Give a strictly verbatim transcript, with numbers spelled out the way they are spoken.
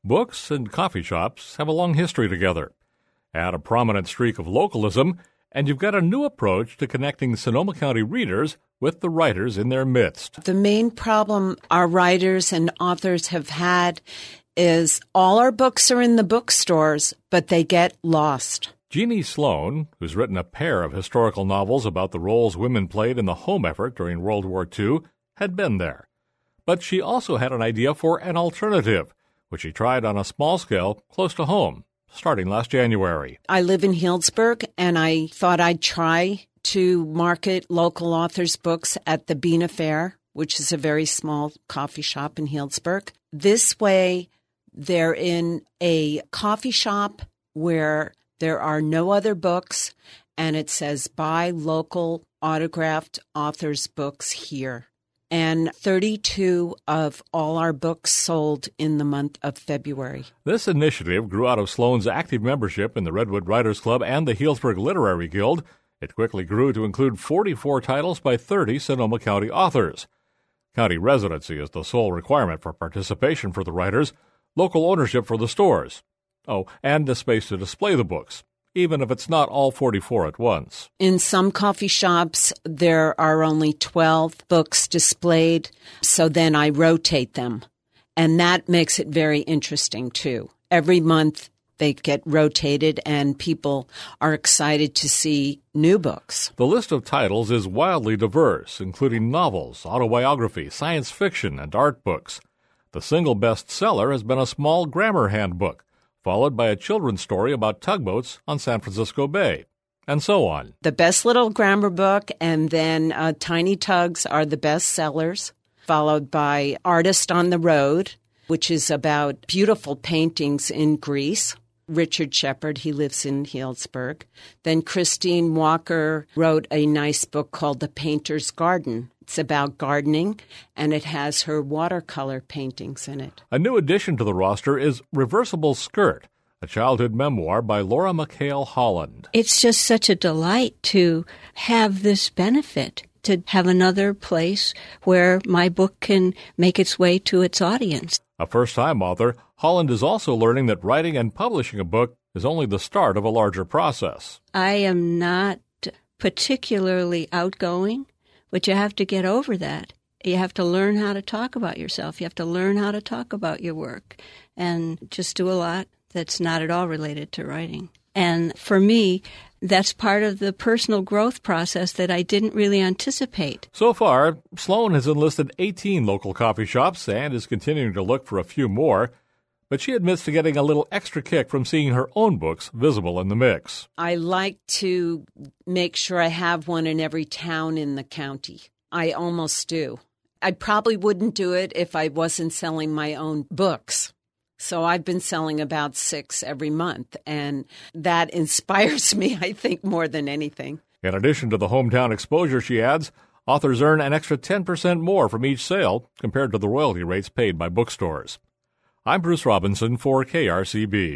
Books and coffee shops have a long history together. Add a prominent streak of localism, and you've got a new approach to connecting Sonoma County readers with the writers in their midst. The main problem our writers and authors have had is all our books are in the bookstores, but they get lost. Jeannie Sloan, who's written a pair of historical novels about the roles women played in the home effort during World War Two, had been there. But she also had an idea for an alternative, which she tried on a small scale close to home, starting last January. I live in Healdsburg, and I thought I'd try to market local authors' books at the Bina Fair, which is a very small coffee shop in Healdsburg. This way, they're in a coffee shop where there are no other books, and it says, buy local autographed authors' books here. And thirty-two of all our books sold in the month of February. This initiative grew out of Sloan's active membership in the Redwood Writers Club and the Healdsburg Literary Guild. It quickly grew to include forty-four titles by thirty Sonoma County authors. County residency is the sole requirement for participation for the writers, local ownership for the stores. Oh, and the space to display the books, even if it's not all forty-four at once. In some coffee shops, there are only twelve books displayed, so then I rotate them. And that makes it very interesting, too. Every month, they get rotated, and people are excited to see new books. The list of titles is wildly diverse, including novels, autobiography, science fiction, and art books. The single bestseller has been a small grammar handbook, followed by a children's story about tugboats on San Francisco Bay, and so on. The best little grammar book, and then uh, Tiny Tugs are the best sellers, followed by Artist on the Road, which is about beautiful paintings in Greece. Richard Shepard, he lives in Healdsburg. Then Christine Walker wrote a nice book called The Painter's Garden. It's about gardening, and it has her watercolor paintings in it. A new addition to the roster is Reversible Skirt, a childhood memoir by Laura McHale Holland. It's just such a delight to have this benefit, to have another place where my book can make its way to its audience. A first-time author, Holland is also learning that writing and publishing a book is only the start of a larger process. I am not particularly outgoing, but you have to get over that. You have to learn how to talk about yourself. You have to learn how to talk about your work and just do a lot that's not at all related to writing. And for me, that's part of the personal growth process that I didn't really anticipate. So far, Sloan has enlisted eighteen local coffee shops and is continuing to look for a few more, but she admits to getting a little extra kick from seeing her own books visible in the mix. I like to make sure I have one in every town in the county. I almost do. I probably wouldn't do it if I wasn't selling my own books. So I've been selling about six every month, and that inspires me, I think, more than anything. In addition to the hometown exposure, she adds, authors earn an extra ten percent more from each sale compared to the royalty rates paid by bookstores. I'm Bruce Robinson for K R C B.